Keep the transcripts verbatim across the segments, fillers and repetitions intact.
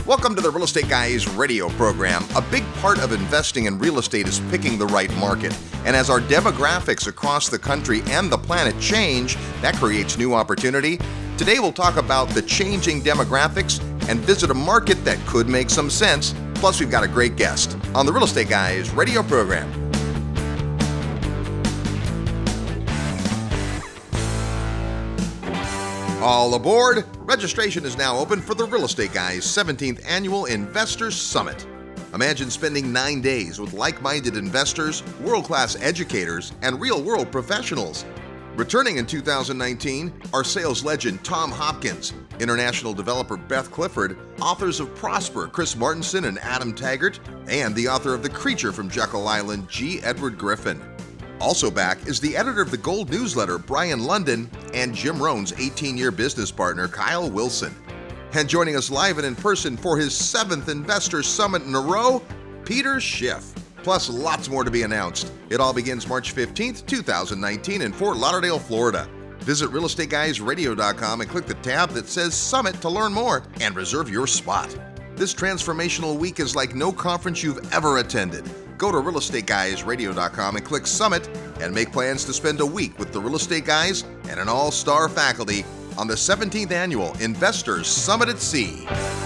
Welcome to the Real Estate Guys radio program. A big part of investing in real estate is picking the right market. And as our demographics across the country and the planet change, that creates new opportunity. Today we'll talk about the changing demographics and visit a market that could make some sense. Plus we've got a great guest on the Real Estate Guys radio program. All aboard! Registration is now open for the Real Estate Guys seventeenth Annual Investors Summit. Imagine spending nine days with like-minded investors, world-class educators, and real-world professionals. Returning in two thousand nineteen are sales legend Tom Hopkins, international developer Beth Clifford, authors of Prosper, Chris Martenson and Adam Taggart, and the author of The Creature from Jekyll Island, G. Edward Griffin. Also back is the editor of the Gold newsletter, Brian London, and Jim Rohn's eighteen-year business partner, Kyle Wilson. And joining us live and in person for his seventh Investor Summit in a row, Peter Schiff. Plus lots more to be announced. It all begins March fifteenth, twenty nineteen in Fort Lauderdale, Florida. Visit real estate guys radio dot com and click the tab that says Summit to learn more and reserve your spot. This transformational week is like no conference you've ever attended. Go to real estate guys radio dot com and click Summit and make plans to spend a week with the Real Estate Guys and an all-star faculty on the seventeenth Annual Investors Summit at Sea.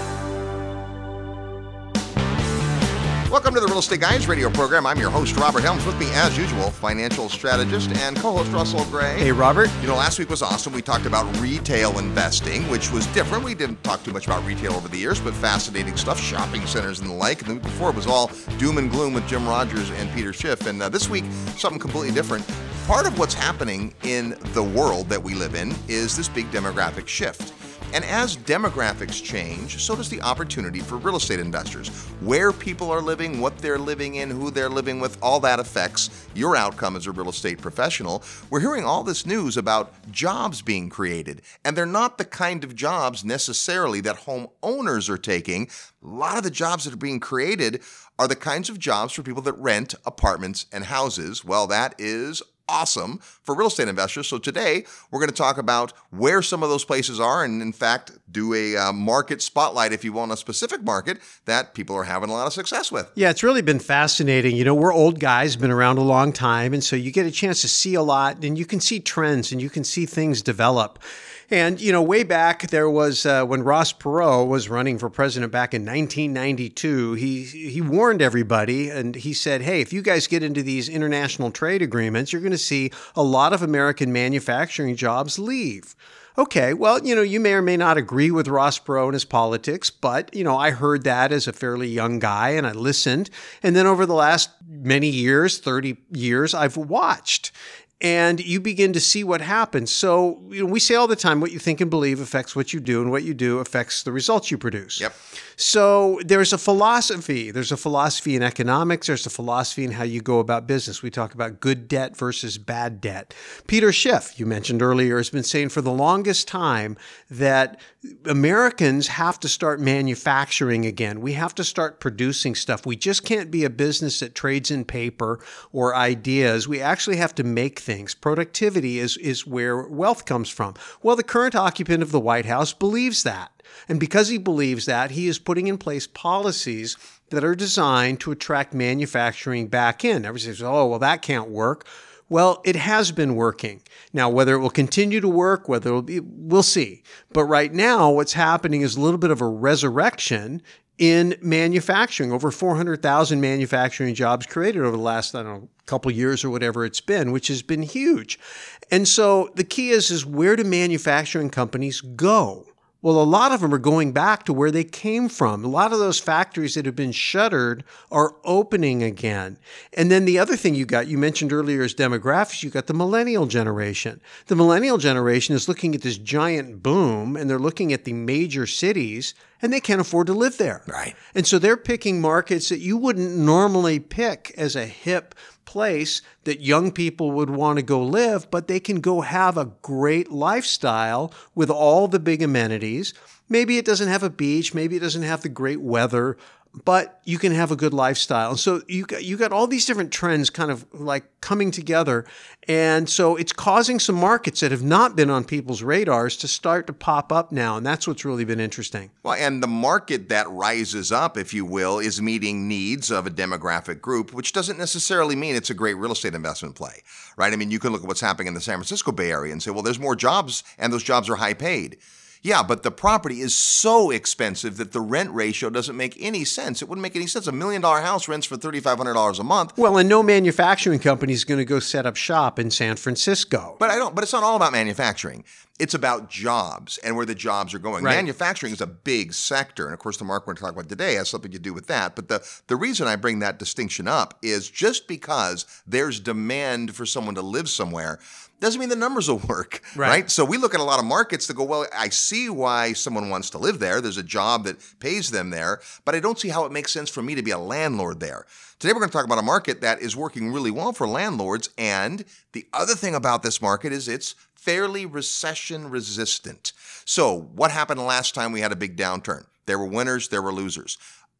Welcome to the Real Estate Guys radio program. I'm your host, Robert Helms. With me, as usual, financial strategist and co-host Russell Gray. Hey, Robert. You know, last week was awesome. We talked about retail investing, which was different. We didn't talk too much about retail over the years, but fascinating stuff, shopping centers and the like. And the week before it was all doom and gloom with Jim Rogers and Peter Schiff. And uh, this week, something completely different. Part of what's happening in the world that we live in is this big demographic shift. And as demographics change, so does the opportunity for real estate investors. Where people are living, what they're living in, who they're living with, all that affects your outcome as a real estate professional. We're hearing all this news about jobs being created, and they're not the kind of jobs necessarily that homeowners are taking. A lot of the jobs that are being created are the kinds of jobs for people that rent apartments and houses. Well, that is awesome for real estate investors. So today we're going to talk about where some of those places are and in fact do a uh, market spotlight, if you want, a specific market that people are having a lot of success with. Yeah, it's really been fascinating. You know, we're old guys, been around a long time, and so you get a chance to see a lot and you can see trends and you can see things develop. And, you know, way back there was uh, when Ross Perot was running for president back in nineteen ninety-two, he he warned everybody and he said, hey, if you guys get into these international trade agreements, you're going to see a lot of American manufacturing jobs leave. Okay, well, you know, you may or may not agree with Ross Perot and his politics, but, you know, I heard that as a fairly young guy and I listened. And then over the last many years, thirty years, I've watched. And you begin to see what happens. So, you know, we say all the time, what you think and believe affects what you do, and what you do affects the results you produce. Yep. So there's a philosophy. There's a philosophy in economics. There's a philosophy in how you go about business. We talk about good debt versus bad debt. Peter Schiff, you mentioned earlier, has been saying for the longest time that Americans have to start manufacturing again. We have to start producing stuff. We just can't be a business that trades in paper or ideas. We actually have to make things. Productivity is, is where wealth comes from. Well, the current occupant of the White House believes that. And because he believes that, he is putting in place policies that are designed to attract manufacturing back in. Everybody says, oh, well, that can't work. Well, it has been working. Now, whether it will continue to work, whether it will be, we'll see. But right now, what's happening is a little bit of a resurrection in manufacturing. Over four hundred thousand manufacturing jobs created over the last, I don't know, couple years or whatever it's been, which has been huge. And so the key is, is where do manufacturing companies go? Well, a lot of them are going back to where they came from. A lot of those factories that have been shuttered are opening again. And then the other thing you got, you mentioned earlier is demographics. You got the millennial generation. The millennial generation is looking at this giant boom, and they're looking at the major cities, and they can't afford to live there. Right. And so they're picking markets that you wouldn't normally pick as a hip place that young people would want to go live, but they can go have a great lifestyle with all the big amenities. Maybe it doesn't have a beach, maybe it doesn't have the great weather, but you can have a good lifestyle. And so you got, you got all these different trends kind of like coming together. And so it's causing some markets that have not been on people's radars to start to pop up now. And that's what's really been interesting. Well, and the market that rises up, if you will, is meeting needs of a demographic group, which doesn't necessarily mean it's a great real estate investment play, right? I mean, you can look at what's happening in the San Francisco Bay Area and say, well, there's more jobs and those jobs are high paid. Yeah, but the property is so expensive that the rent ratio doesn't make any sense. It wouldn't make any sense. A million dollar house rents for three thousand five hundred dollars a month. Well, and no manufacturing company is going to go set up shop in San Francisco. But I don't. But it's not all about manufacturing. It's about jobs and where the jobs are going. Right. Manufacturing is a big sector. And of course, the market we're going to talk about today has something to do with that. But the, the reason I bring that distinction up is just because there's demand for someone to live somewhere doesn't mean the numbers will work, right. right? So we look at a lot of markets that go, well, I see why someone wants to live there. There's a job that pays them there, but I don't see how it makes sense for me to be a landlord there. Today, we're going to talk about a market that is working really well for landlords. And the other thing about this market is it's fairly recession resistant. So what happened last time we had a big downturn? There were winners, there were losers.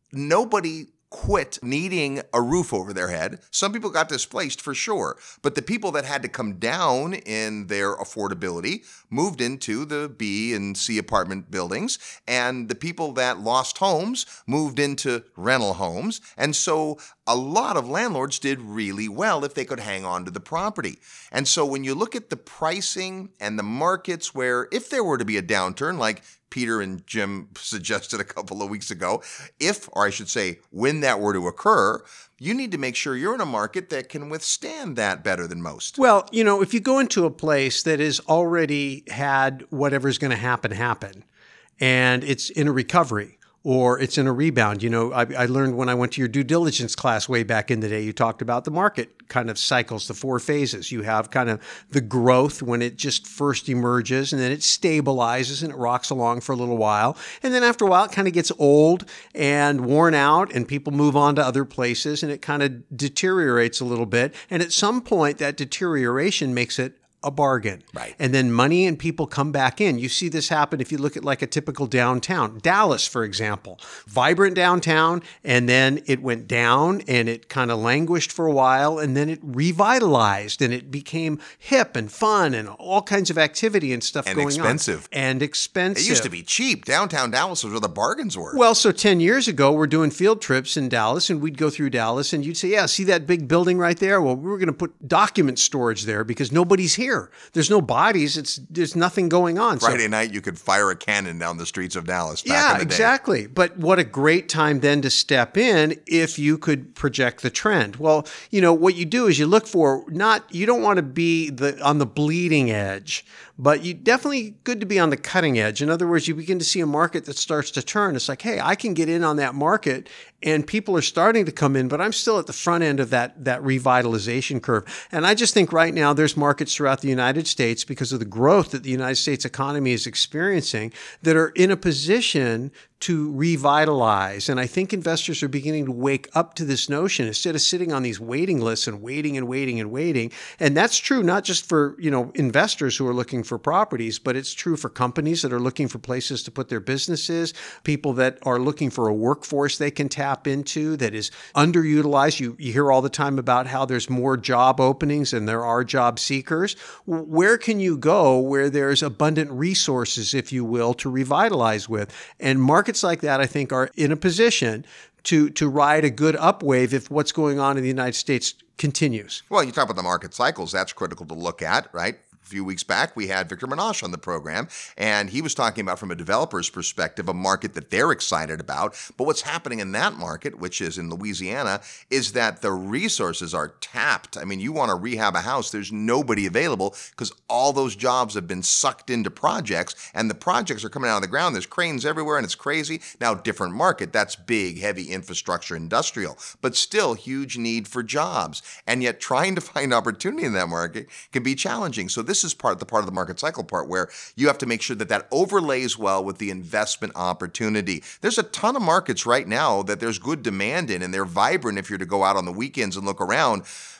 Nobody quit needing a roof over their head. Some people got displaced for sure, but the people that had to come down in their affordability moved into the B and C apartment buildings, and the people that lost homes moved into rental homes. And so a lot of landlords did really well if they could hang on to the property. And so when you look at the pricing and the markets where if there were to be a downturn, like Peter and Jim suggested a couple of weeks ago, if, or I should say, when that were to occur, you need to make sure you're in a market that can withstand that better than most. Well, you know, if you go into a place that has already had whatever's going to happen happen, and it's in a recovery, or it's in a rebound. You know, I, I learned when I went to your due diligence class way back in the day, you talked about the market kind of cycles, the four phases. You have kind of the growth when it just first emerges, and then it stabilizes and it rocks along for a little while. And then after a while, it kind of gets old and worn out, and people move on to other places, and it kind of deteriorates a little bit. And at some point, that deterioration makes it a bargain. Right. And then money and people come back in. You see this happen if you look at like a typical downtown. Dallas, for example, vibrant downtown, and then it went down and it kind of languished for a while, and then it revitalized and it became hip and fun and all kinds of activity and stuff and going expensive. on. And expensive. It used to be cheap. Downtown Dallas was where the bargains were. Well, so ten years ago, we're doing field trips in Dallas, and we'd go through Dallas, and you'd say, yeah, see that big building right there? Well, we were going to put document storage there because nobody's here. There's no bodies. It's there's nothing going on. Friday so, night, you could fire a cannon down the streets of Dallas back yeah, in the day. exactly. But what a great time then to step in if you could project the trend. Well, you know, what you do is you look for not, you don't want to be the on the bleeding edge, but you definitely good to be on the cutting edge. In other words, you begin to see a market that starts to turn. It's like, hey, I can get in on that market, and people are starting to come in, but I'm still at the front end of that, that revitalization curve. And I just think right now there's markets throughout the United States, because of the growth that the United States economy is experiencing, that are in a position to revitalize. And I think investors are beginning to wake up to this notion instead of sitting on these waiting lists and waiting and waiting and waiting. And that's true not just for, you know, investors who are looking for properties, but it's true for companies that are looking for places to put their businesses, people that are looking for a workforce they can tap into that is underutilized. You, you hear all the time about how there's more job openings than there are job seekers. Where can you go where there's abundant resources, if you will, to revitalize with? And markets like that, I think, are in a position to to ride a good upwave if what's going on in the United States continues. Well, you talk about the market cycles. That's critical to look at, right? A few weeks back, we had Victor Menashe on the program, and he was talking about, from a developer's perspective, a market that they're excited about. But what's happening in that market, which is in Louisiana, is that the resources are tapped. I mean, you want to rehab a house, there's nobody available because all those jobs have been sucked into projects, and the projects are coming out of the ground. There's cranes everywhere, and it's crazy. Now, different market. That's big, heavy infrastructure, industrial, but still huge need for jobs. And yet trying to find opportunity in that market can be challenging. So this This is part the part of the market cycle part where you have to make sure that that overlays well with the investment opportunity. There's a ton of markets right now that there's good demand in, and they're vibrant if you're to go out on the weekends and look around.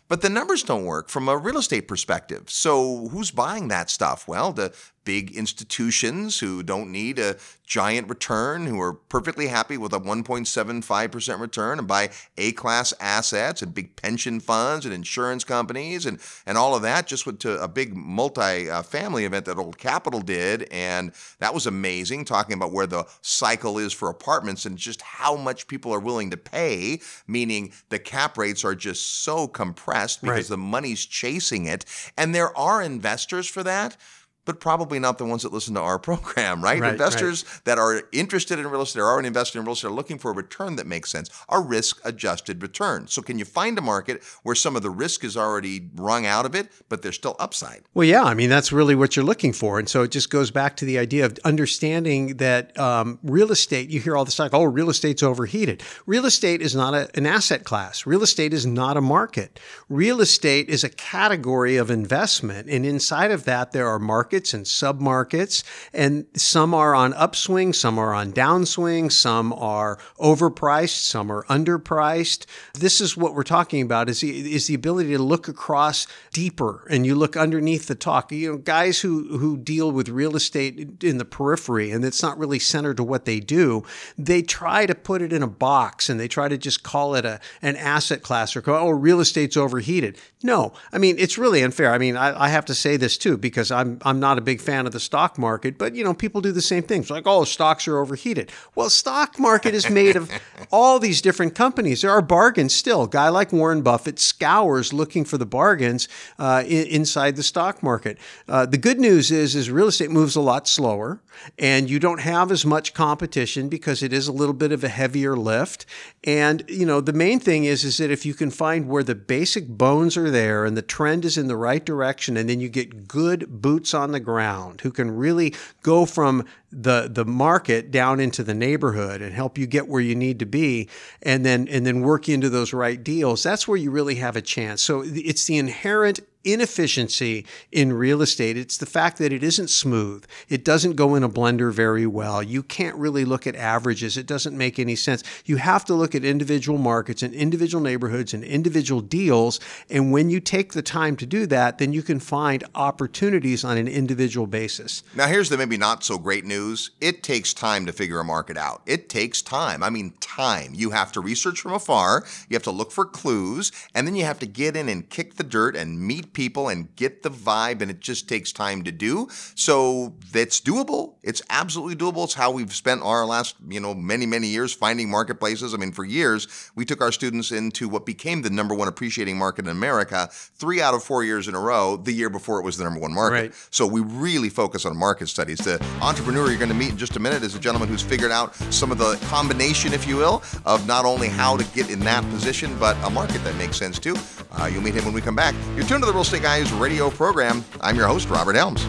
But the numbers don't work from a real estate perspective. So who's buying that stuff? Well, the big institutions who don't need a giant return, who are perfectly happy with a one point seven five percent return and buy A-class assets, and big pension funds and insurance companies and, and all of that. Just went to a big multi-family event that Old Capital did, and that was amazing, talking about where the cycle is for apartments and just how much people are willing to pay, meaning the cap rates are just so compressed because Right. the money's chasing it. And there are investors for that, but probably not the ones that listen to our program, right? Right, Investors that are interested in real estate, are already invested in real estate, are looking for a return that makes sense, a risk-adjusted return. So can you find a market where some of the risk is already wrung out of it, but there's still upside? Well, yeah, I mean, that's really what you're looking for. And so it just goes back to the idea of understanding that um, real estate, you hear all this talk, oh, real estate's overheated. Real estate is not a, an asset class. Real estate is not a market. Real estate is a category of investment. And inside of that, there are markets and submarkets, and some are on upswing, some are on downswing, some are overpriced, some are underpriced. This is what we're talking about, is the, is the ability to look across deeper, and you look underneath the talk. You know, guys who, who deal with real estate in the periphery, and it's not really centered to what they do, they try to put it in a box, and they try to just call it a an asset class, or call, oh, real estate's overheated. No, I mean, it's really unfair. I mean, I, I have to say this too, because I'm I'm not a big fan of the stock market, but you know, people do the same things. Like, oh, stocks are overheated. Well, stock market is made of all these different companies. There are bargains still. A guy like Warren Buffett scours looking for the bargains uh, in, inside the stock market. Uh, the good news is, is real estate moves a lot slower, and you don't have as much competition because it is a little bit of a heavier lift. And you know, the main thing is, is that if you can find where the basic bones are there and the trend is in the right direction, and then you get good boots on the ground who can really go from the the market down into the neighborhood and help you get where you need to be, and then and then work into those right deals, that's where you really have a chance. So it's the inherent inefficiency in real estate. It's the fact that it isn't smooth. It doesn't go in a blender very well. You can't really look at averages. It doesn't make any sense. You have to look at individual markets and individual neighborhoods and individual deals. And when you take the time to do that, then you can find opportunities on an individual basis. Now, here's the maybe not so great news. It takes time to figure a market out. It takes time. I mean, time. You have to research from afar. You have to look for clues, and then you have to get in and kick the dirt and meet people and get the vibe, and it just takes time to do. So that's doable. It's absolutely doable. It's how we've spent our last, you know, many, many years finding marketplaces. I mean, for years, we took our students into what became the number one appreciating market in America, three out of four years in a row, the year before it was the number one market. Right. So we really focus on market studies. The entrepreneur you're going to meet in just a minute is a gentleman who's figured out some of the combination, if you will, of not only how to get in that position, but a market that makes sense too. Uh, you'll meet him when we come back. You're tuned to the Real Estate Guys radio program. I'm your host, Robert Helms.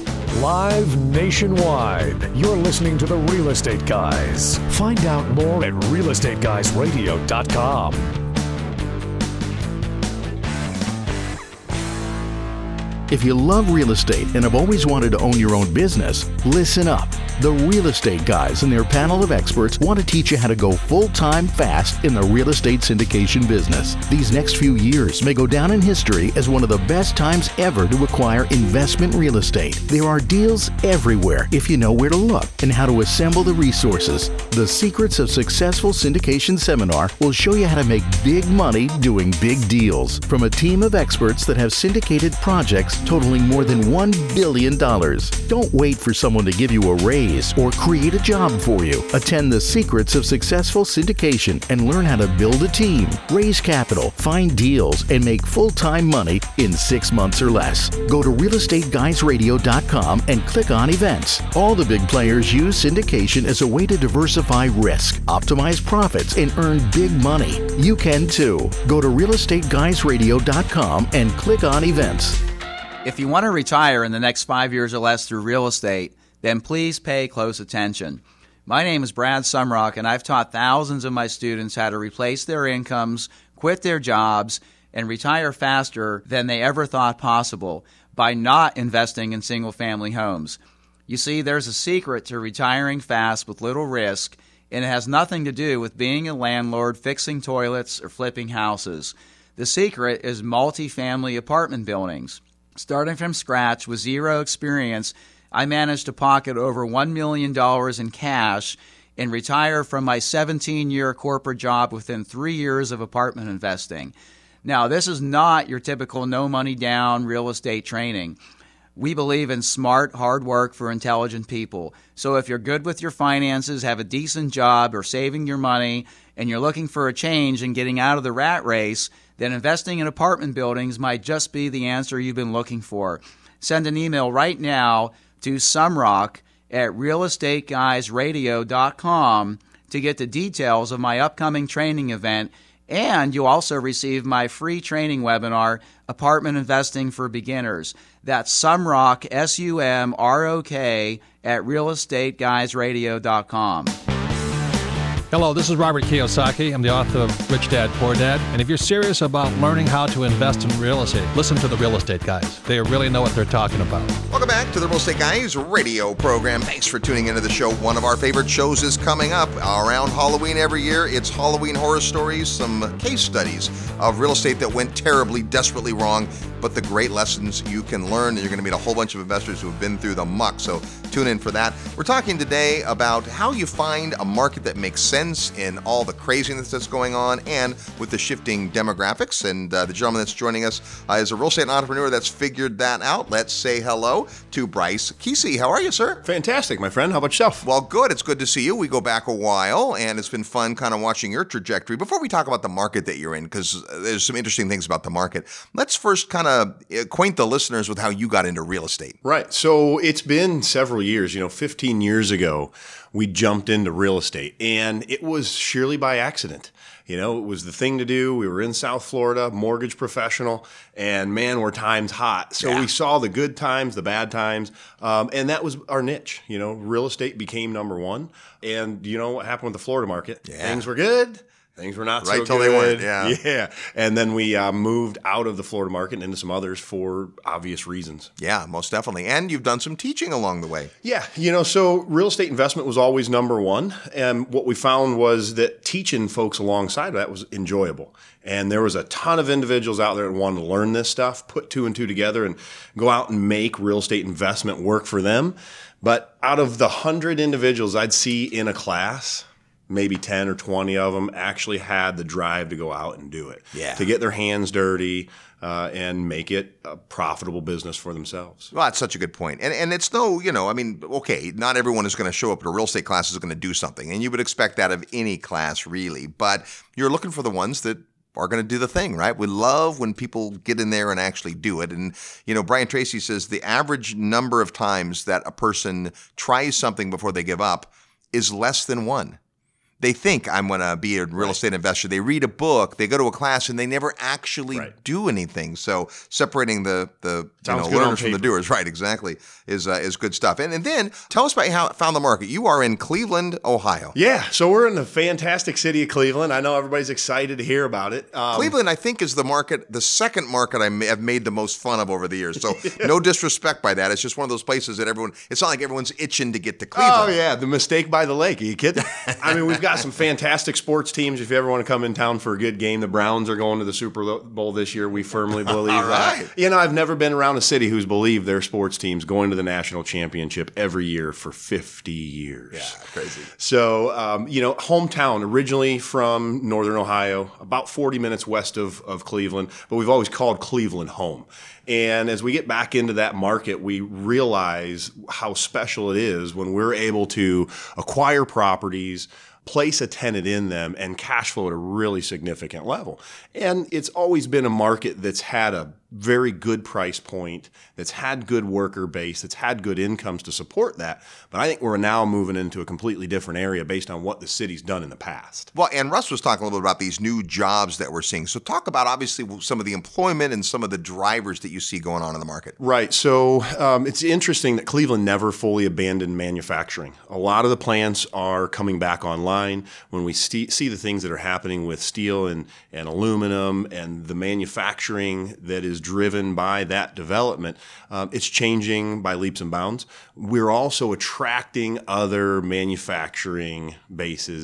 Live nationwide, you're listening to the Real Estate Guys. Find out more at real estate guys radio dot com. If you love real estate and have always wanted to own your own business, listen up. The Real Estate Guys and their panel of experts want to teach you how to go full-time fast in the real estate syndication business. These next few years may go down in history as one of the best times ever to acquire investment real estate. There are deals everywhere if you know where to look and how to assemble the resources. The Secrets of Successful Syndication seminar will show you how to make big money doing big deals from a team of experts that have syndicated projects totaling more than one billion dollars. Don't wait for someone to give you a raise or create a job for you. Attend the Secrets of Successful Syndication and learn how to build a team, raise capital, find deals, and make full-time money in six months or less. Go to real estate guys radio dot com and click on events. All the big players use syndication as a way to diversify risk, optimize profits, and earn big money. You can too. Go to real estate guys radio dot com and click on events. If you want to retire in the next five years or less through real estate, then please pay close attention. My name is Brad Sumrock, and I've taught thousands of my students how to replace their incomes, quit their jobs, and retire faster than they ever thought possible by not investing in single-family homes. You see, there's a secret to retiring fast with little risk, and it has nothing to do with being a landlord, fixing toilets, or flipping houses. The secret is multifamily apartment buildings. Starting from scratch with zero experience, I managed to pocket over one million dollars in cash and retire from my seventeen-year corporate job within three years of apartment investing. Now, this is not your typical no money down real estate training. We believe in smart, hard work for intelligent people. So if you're good with your finances, have a decent job, or saving your money, and you're looking for a change and getting out of the rat race, then investing in apartment buildings might just be the answer you've been looking for. Send an email right now to Sumrock at real estate guys radio dot com to get the details of my upcoming training event, and you'll also receive my free training webinar, Apartment Investing for Beginners. That's Sumrock, S U M R O K, at real estate guys radio dot com. Hello, this is Robert Kiyosaki. I'm the author of Rich Dad, Poor Dad. And if you're serious about learning how to invest in real estate, listen to the Real Estate Guys. They really know what they're talking about. Welcome back to the Real Estate Guys radio program. Thanks for tuning into the show. One of our favorite shows is coming up around Halloween every year. It's Halloween Horror Stories, some case studies of real estate that went terribly, desperately wrong, but the great lessons you can learn. And you're going to meet a whole bunch of investors who have been through the muck. So tune in for that. We're talking today about how you find a market that makes sense in all the craziness that's going on and with the shifting demographics. And uh, the gentleman that's joining us uh, is a real estate entrepreneur that's figured that out. Let's say hello to Bryce Kesey. How are you, sir? Fantastic, my friend. How about yourself? Well, good. It's good to see you. We go back a while, and it's been fun kind of watching your trajectory. Before we talk about the market that you're in, because there's some interesting things about the market, let's first kind of acquaint the listeners with how you got into real estate. Right. So it's been several years. You know, fifteen years ago, we jumped into real estate, and it was sheerly by accident. You know, it was the thing to do. We were in South Florida, mortgage professional, and man, were times hot. So yeah. We saw the good times, the bad times, um, and that was our niche. You know, real estate became number one. And you know what happened with the Florida market? Yeah. Things were good. Things were not right so till good. They weren't, yeah. Yeah. And then we uh, moved out of the Florida market and into some others for obvious reasons. Yeah, most definitely. And you've done some teaching along the way. Yeah. You know, so real estate investment was always number one. And what we found was that teaching folks alongside of that was enjoyable. And there was a ton of individuals out there that wanted to learn this stuff, put two and two together and go out and make real estate investment work for them. But out of the hundred individuals I'd see in a class, maybe ten or twenty of them actually had the drive to go out and do it, yeah. to get their hands dirty uh, and make it a profitable business for themselves. Well, that's such a good point. And and it's no, you know, I mean, okay, not everyone is going to show up at a real estate class is going to do something. And you would expect that of any class, really. But you're looking for the ones that are going to do the thing, right? We love when people get in there and actually do it. And, you know, Brian Tracy says the average number of times that a person tries something before they give up is less than one. They think I'm going to be a real right. estate investor. They read a book, they go to a class, and they never actually right. do anything. So separating the the you know, learners from the doers, right? Exactly, is uh, is good stuff. And and then tell us about how it found the market. You are in Cleveland, Ohio. Yeah, so we're in the fantastic city of Cleveland. I know everybody's excited to hear about it. Um, Cleveland, I think, is the market, the second market I have made the most fun of over the years. So no disrespect by that. It's just one of those places that everyone. It's not like everyone's itching to get to Cleveland. Oh yeah, the mistake by the lake. Are you kidding? I mean, we've got got some fantastic sports teams. If you ever want to come in town for a good game, the Browns are going to the Super Bowl this year. We firmly believe All right. that. You know, I've never been around a city who's believed their sports teams going to the national championship every year for fifty years. Yeah, crazy. So, um, you know, hometown, originally from Northern Ohio, about forty minutes west of, of Cleveland, but we've always called Cleveland home. And as we get back into that market, we realize how special it is when we're able to acquire properties, place a tenant in them, and cash flow at a really significant level. And it's always been a market that's had a very good price point, that's had good worker base, that's had good incomes to support that. But I think we're now moving into a completely different area based on what the city's done in the past. Well, and Russ was talking a little bit about these new jobs that we're seeing. So talk about, obviously, some of the employment and some of the drivers that you see going on in the market. Right. So um, it's interesting that Cleveland never fully abandoned manufacturing. A lot of the plants are coming back online. When we st- see the things that are happening with steel and, and aluminum and the manufacturing that is driven by that development, um, it's changing by leaps and bounds. We're also attracting other manufacturing bases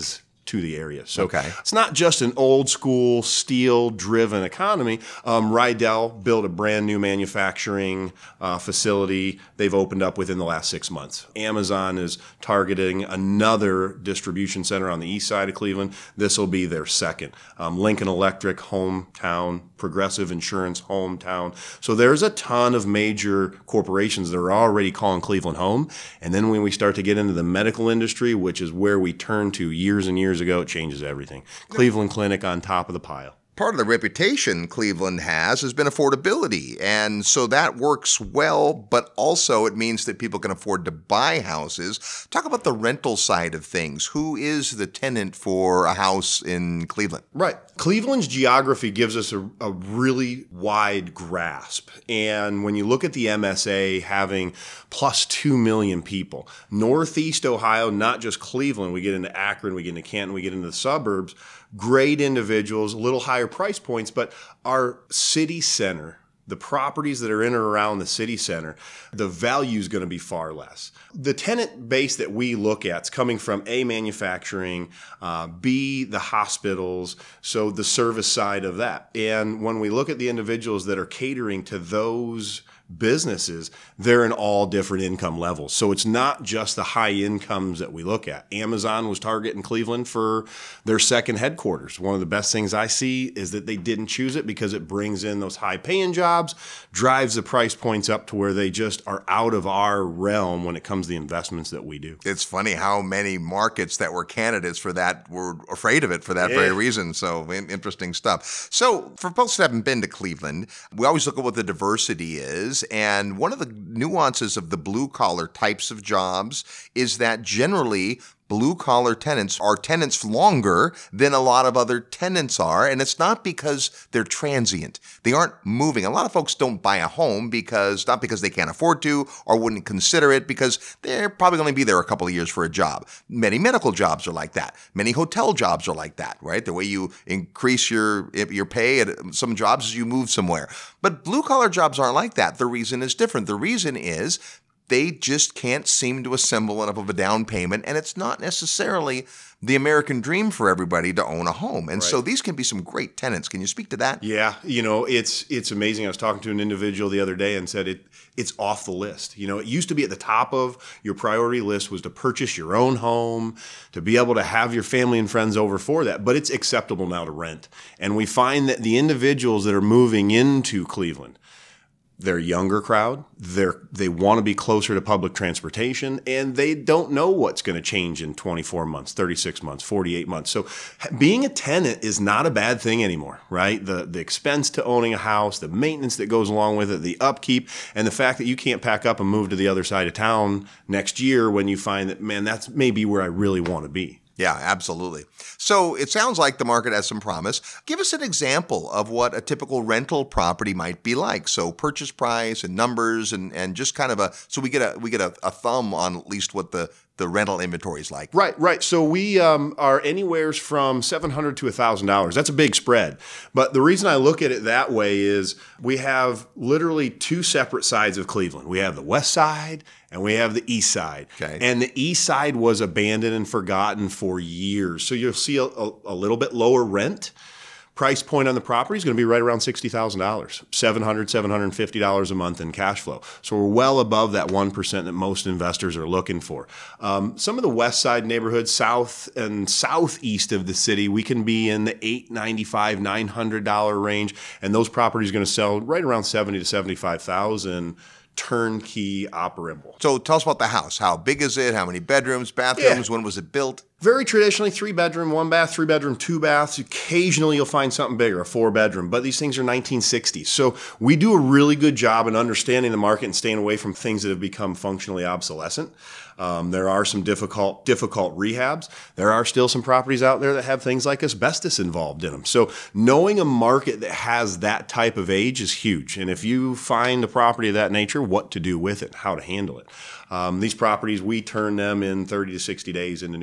to the area. So Okay. it's not just an old school steel driven economy. Um, Rydell built a brand new manufacturing uh, facility they've opened up within the last six months. Amazon is targeting another distribution center on the east side of Cleveland. This will be their second. Um, Lincoln Electric, hometown. Progressive Insurance, hometown. So there's a ton of major corporations that are already calling Cleveland home. And then when we start to get into the medical industry, which is where we turned to years and years ago, it changes everything. Cleveland Clinic on top of the pile. Part of the reputation Cleveland has has been affordability. And so that works well, but also it means that people can afford to buy houses. Talk about the rental side of things. Who is the tenant for a house in Cleveland? Right. Cleveland's geography gives us a, a really wide grasp. And when you look at the M S A having plus two million people, Northeast Ohio, not just Cleveland, we get into Akron, we get into Canton, we get into the suburbs, great individuals, a little higher price points, but our city center, the properties that are in or around the city center, the value is going to be far less. The tenant base that we look at is coming from A, manufacturing, uh, B, the hospitals, so the service side of that. And when we look at the individuals that are catering to those businesses, they're in all different income levels. So it's not just the high incomes that we look at. Amazon was targeting Cleveland for their second headquarters. One of the best things I see is that they didn't choose it because it brings in those high paying jobs, drives the price points up to where they just are out of our realm when it comes to the investments that we do. It's funny how many markets that were candidates for that were afraid of it for that Yeah. very reason. So in- interesting stuff. So for folks that haven't been to Cleveland, we always look at what the diversity is. And one of the nuances of the blue collar types of jobs is that generally blue collar tenants are tenants longer than a lot of other tenants are. And it's not because they're transient. They aren't moving. A lot of folks don't buy a home because, not because they can't afford to or wouldn't consider it, because they're probably going to be there a couple of years for a job. Many medical jobs are like that. Many hotel jobs are like that, right? The way you increase your, your pay at some jobs is you move somewhere. But blue collar jobs aren't like that. The reason is different. The reason is they just can't seem to assemble enough of a down payment, and it's not necessarily the American dream for everybody to own a home. And Right. so these can be some great tenants. Can you speak to that? Yeah, you know, it's it's amazing. I was talking to an individual the other day and said it it's off the list. You know, it used to be at the top of your priority list was to purchase your own home, to be able to have your family and friends over for that, but it's acceptable now to rent. And we find that the individuals that are moving into Cleveland, they're a younger crowd. They're they want to be closer to public transportation, and they don't know what's going to change in twenty-four months, thirty-six months, forty-eight months. So being a tenant is not a bad thing anymore, right? The the expense to owning a house, the maintenance that goes along with it, the upkeep, and the fact that you can't pack up and move to the other side of town next year when you find that, man, that's maybe where I really want to be. Yeah, absolutely. So it sounds like the market has some promise. Give us an example of what a typical rental property might be like. So purchase price and numbers and, and just kind of a, so we get a we get a, a thumb on at least what the, the rental inventory is like. Right, right. So we um, are anywhere from seven hundred dollars to one thousand dollars. That's a big spread. But the reason I look at it that way is we have literally two separate sides of Cleveland. We have the west side and we have the east side. Okay. And the east side was abandoned and forgotten for years. So you'll see a, a, a little bit lower rent. Price point on the property is going to be right around sixty thousand dollars, seven hundred dollars, seven hundred fifty dollars a month in cash flow. So we're well above that one percent that most investors are looking for. Um, some of the west side neighborhoods, south and southeast of the city, we can be in the eight hundred ninety-five dollars, nine hundred dollars range, and those properties are going to sell right around seventy thousand to seventy-five thousand turnkey operable. So tell us about the house. How big is it? How many bedrooms, bathrooms? When was it built? Very traditionally, three bedroom, one bath, three bedroom, two baths. Occasionally you'll find something bigger, a four bedroom, but these things are nineteen sixties. So we do a really good job in understanding the market and staying away from things that have become functionally obsolescent. Um, there are some difficult, difficult rehabs. There are still some properties out there that have things like asbestos involved in them. So knowing a market that has that type of age is huge. And if you find a property of that nature, what to do with it, how to handle it. Um, these properties, we turn them in thirty to sixty days into new rentals.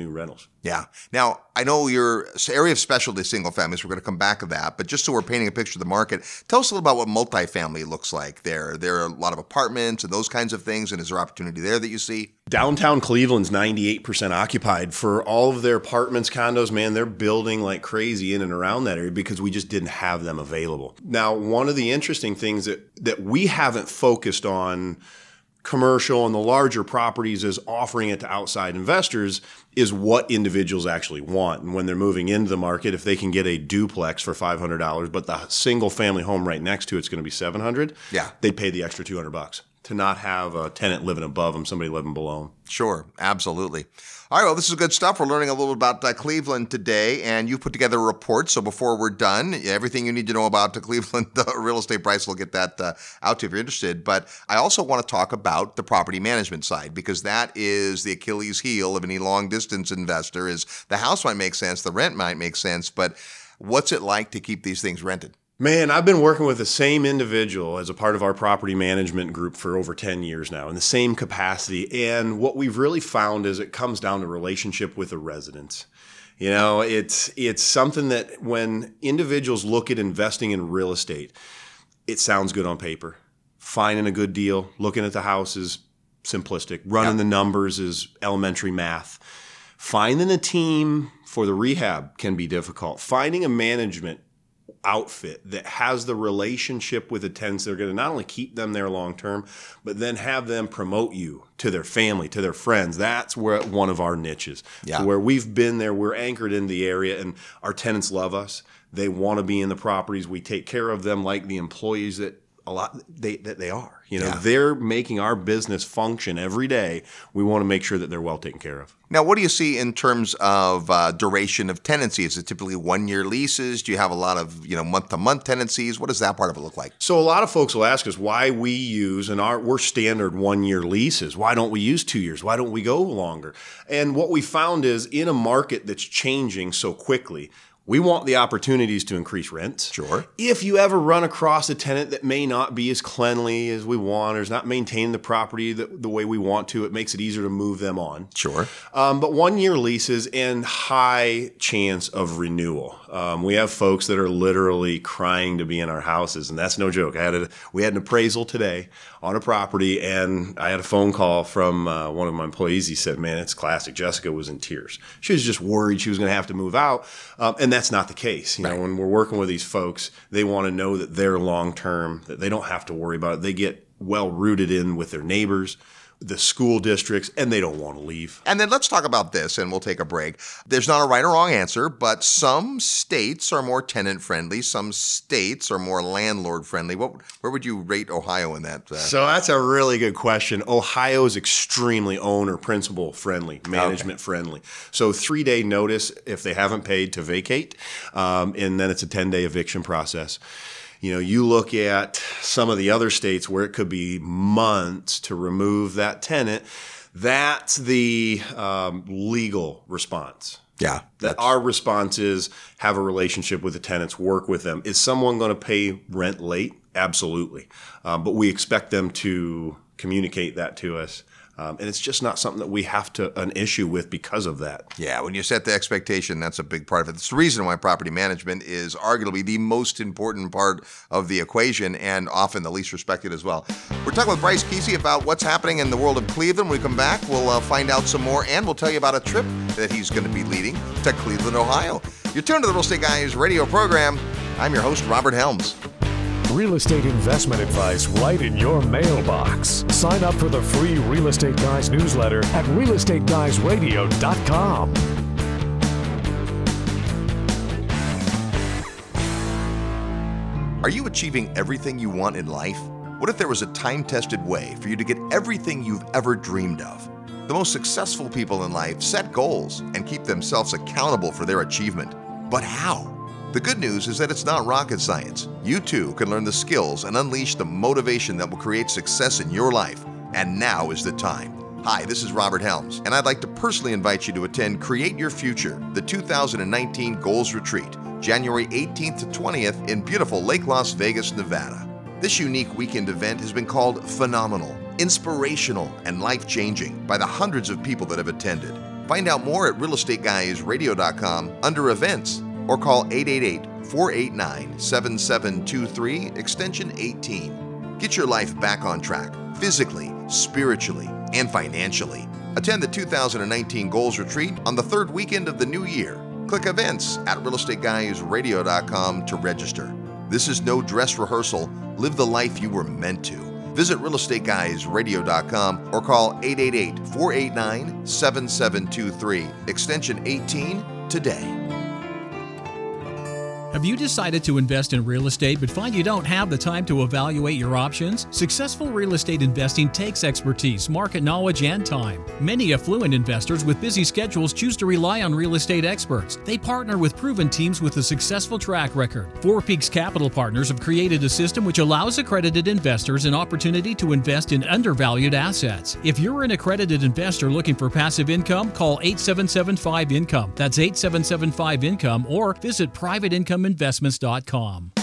Yeah. Now, I know your area of specialty single families, we're going to come back to that, but just so we're painting a picture of the market, tell us a little about what multifamily looks like there. There are a lot of apartments and those kinds of things, and is there opportunity there that you see? Downtown Cleveland's ninety-eight percent occupied. For all of their apartments, condos, man, they're building like crazy in and around that area because we just didn't have them available. Now, one of the interesting things that, that we haven't focused on commercial and the larger properties is offering it to outside investors is what individuals actually want. And when they're moving into the market, if they can get a duplex for five hundred dollars, but the single family home right next to it's going to be seven hundred dollars, yeah, they'd pay the extra two hundred bucks to not have a tenant living above them, somebody living below them. Sure, absolutely. All right, well, this is good stuff. We're learning a little about uh, Cleveland today, and you put together a report. So before we're done, everything you need to know about the Cleveland uh, real estate price, we'll get that uh, out to you if you're interested. But I also want to talk about the property management side, because that is the Achilles heel of any long-distance investor. Is the house might make sense, the rent might make sense, but what's it like to keep these things rented? Man, I've been working with the same individual as a part of our property management group for over ten years now in the same capacity. And what we've really found is it comes down to relationship with the residents. You know, it's it's something that when individuals look at investing in real estate, it sounds good on paper. Finding a good deal, looking at the house is simplistic. Running yep. the numbers is elementary math. Finding a team for the rehab can be difficult. Finding a management outfit that has the relationship with the tenants that are going to not only keep them there long term, but then have them promote you to their family, to their friends. That's where one of our niches. Yeah. So where we've been there, we're anchored in the area, and our tenants love us. They want to be in the properties. We take care of them like the employees that a lot they that they are. You know, yeah. they're making our business function every day. We want to make sure that they're well taken care of. Now, what do you see in terms of uh, duration of tenancy? Is it typically one-year leases? Do you have a lot of, you know, month-to-month tenancies? What does that part of it look like? So a lot of folks will ask us why we use, and our we're standard one-year leases. Why don't we use two years? Why don't we go longer? And what we found is in a market that's changing so quickly, we want the opportunities to increase rents. Sure. If you ever run across a tenant that may not be as cleanly as we want or is not maintaining the property the, the way we want to, it makes it easier to move them on. Sure. Um, but one-year leases and high chance of renewal. Um, we have folks that are literally crying to be in our houses, and that's no joke. I had a, we had an appraisal today on a property, and I had a phone call from uh, one of my employees. He said, man, it's classic. Jessica was in tears. She was just worried she was going to have to move out, um, and that's not the case. You right. know, when we're working with these folks, they want to know that they're long-term, that they don't have to worry about it. They get well rooted in with their neighbors, the school districts, and they don't want to leave. And then let's talk about this, and we'll take a break. There's not a right or wrong answer, but some states are more tenant-friendly. Some states are more landlord-friendly. What, where would you rate Ohio in that? Uh... So that's a really good question. Ohio is extremely owner-principal-friendly, management-friendly. Okay. So three-day notice if they haven't paid to vacate, um, and then it's a ten-day eviction process. You know, you look at some of the other states where it could be months to remove that tenant. That's the um, legal response. Yeah. That our response is have a relationship with the tenants, work with them. Is someone going to pay rent late? Absolutely. Um, but we expect them to communicate that to us. Um, and it's just not something that we have to an issue with because of that. Yeah, when you set the expectation, that's a big part of it. It's the reason why property management is arguably the most important part of the equation and often the least respected as well. We're talking with Bryce Kesey about what's happening in the world of Cleveland. When we come back, we'll uh, find out some more, and we'll tell you about a trip that he's going to be leading to Cleveland, Ohio. You're tuned to the Real Estate Guys radio program. I'm your host, Robert Helms. Real estate investment advice right in your mailbox. Sign up for the free Real Estate Guys newsletter at real estate guys radio dot com. Are you achieving everything you want in life? What if there was a time-tested way for you to get everything you've ever dreamed of? The most successful people in life set goals and keep themselves accountable for their achievement. But how? The good news is that it's not rocket science. You too can learn the skills and unleash the motivation that will create success in your life. And now is the time. Hi, this is Robert Helms, and I'd like to personally invite you to attend Create Your Future, the two thousand nineteen Goals Retreat, January eighteenth to twentieth in beautiful Lake Las Vegas, Nevada. This unique weekend event has been called phenomenal, inspirational, and life-changing by the hundreds of people that have attended. Find out more at real estate guys radio dot com under events or call eight eight eight, four eight nine, seven seven two three, extension eighteen. Get your life back on track, physically, spiritually, and financially. Attend the two thousand nineteen Goals Retreat on the third weekend of the new year. Click events at real estate guys radio dot com to register. This is no dress rehearsal. Live the life you were meant to. Visit real estate guys radio dot com or call eight eight eight, four eight nine, seven seven two three, extension eighteen today. Have you decided to invest in real estate but find you don't have the time to evaluate your options? Successful real estate investing takes expertise, market knowledge, and time. Many affluent investors with busy schedules choose to rely on real estate experts. They partner with proven teams with a successful track record. Four Peaks Capital Partners have created a system which allows accredited investors an opportunity to invest in undervalued assets. If you're an accredited investor looking for passive income, call eight seven seven five income. That's eight seven seven five income, or visit private income investments dot com.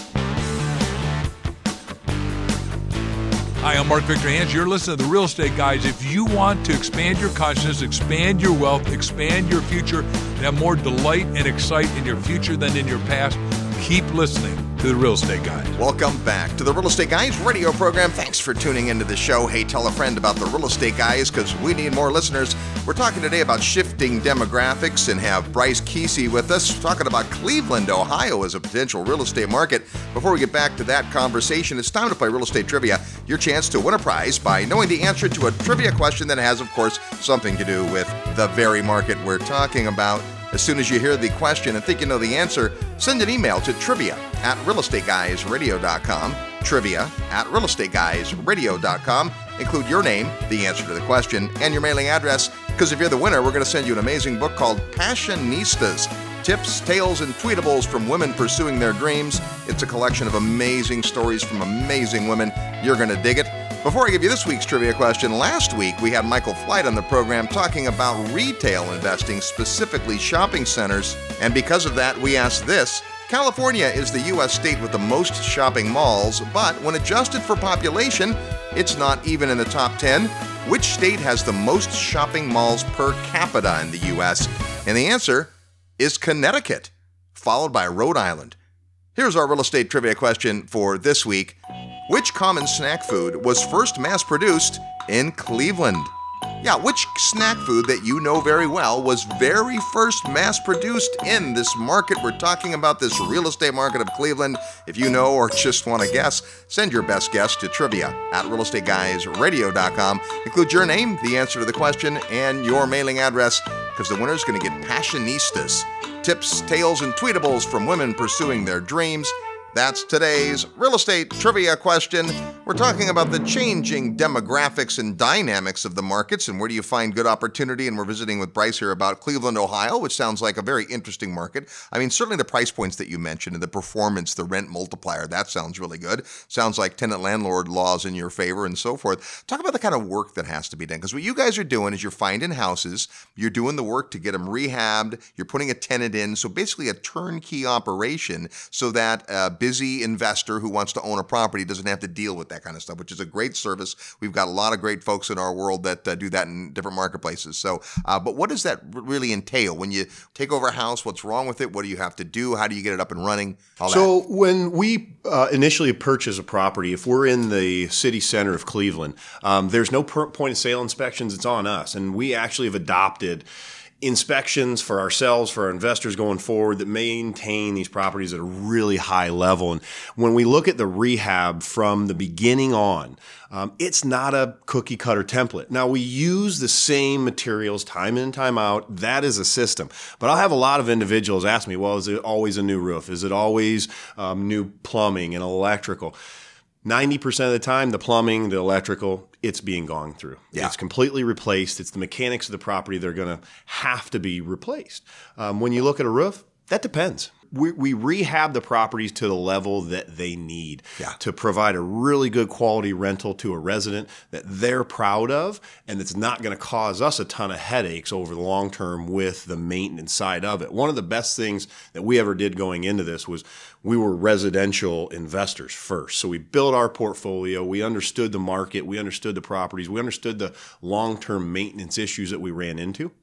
Hi, I'm Mark Victor Hans. You're listening to The Real Estate Guys. If you want to expand your consciousness, expand your wealth, expand your future, and have more delight and excite in your future than in your past, keep listening to The Real Estate Guys. Welcome back to the Real Estate Guys radio program. Thanks for tuning into the show. Hey, tell a friend about the Real Estate Guys because we need more listeners. We're talking today about shifting demographics and have Bryce Kesey with us talking about Cleveland, Ohio as a potential real estate market. Before we get back to that conversation, it's time to play Real Estate Trivia. Your chance to win a prize by knowing the answer to a trivia question that has, of course, something to do with the very market we're talking about. As soon as you hear the question and think you know the answer, send an email to trivia at real estate guys radio dot com, trivia at real estate guys radio dot com. Include your name, the answer to the question, and your mailing address, because if you're the winner, we're going to send you an amazing book called Passionistas, Tips, Tales, and Tweetables from Women Pursuing Their Dreams. It's a collection of amazing stories from amazing women. You're going to dig it. Before I give you this week's trivia question, last week we had Michael Flight on the program talking about retail investing, specifically shopping centers. And because of that, we asked this. California is the U S state with the most shopping malls, but when adjusted for population, it's not even in the top ten. Which state has the most shopping malls per capita in the U S? And the answer is Connecticut, followed by Rhode Island. Here's our real estate trivia question for this week. Which common snack food was first mass-produced in Cleveland? Yeah, which snack food that you know very well was very first mass-produced in this market? We're talking about this real estate market of Cleveland. If you know or just want to guess, send your best guess to trivia at real estate guys radio dot com. Include your name, the answer to the question, and your mailing address, because the winner is going to get Passionistas, Tips, Tales, and Tweetables from Women Pursuing Their Dreams. That's today's real estate trivia question. We're talking about the changing demographics and dynamics of the markets and where do you find good opportunity. And we're visiting with Bryce here about Cleveland, Ohio, which sounds like a very interesting market. I mean, certainly the price points that you mentioned and the performance, the rent multiplier, that sounds really good. Sounds like tenant landlord laws in your favor and so forth. Talk about the kind of work that has to be done. Because what you guys are doing is you're finding houses, you're doing the work to get them rehabbed, you're putting a tenant in. So basically a turnkey operation so that uh, busy investor who wants to own a property doesn't have to deal with that kind of stuff, which is a great service. We've got a lot of great folks in our world that uh, do that in different marketplaces. So, uh, but what does that really entail? When you take over a house, what's wrong with it? What do you have to do? How do you get it up and running? All so that. when we uh, initially purchase a property, if we're in the city center of Cleveland, um, there's no per- point of sale inspections. It's on us. And we actually have adopted inspections for ourselves, for our investors going forward that maintain these properties at a really high level. And when we look at the rehab from the beginning on, um, it's not a cookie cutter template. Now we use the same materials time in and time out. That is a system. But I'll have a lot of individuals ask me, well, is it always a new roof? Is it always um, new plumbing and electrical? ninety percent of the time, the plumbing, the electrical, it's being gone through. Yeah. It's completely replaced. It's the mechanics of the property that are going to have to be replaced. Um, when you look at a roof, that depends. We, we rehab the properties to the level that they need yeah. to provide a really good quality rental to a resident that they're proud of and that's not going to cause us a ton of headaches over the long term with the maintenance side of it. One of the best things that we ever did going into this was we were residential investors first. So we built our portfolio. We understood the market. We understood the properties. We understood the long-term maintenance issues that we ran into.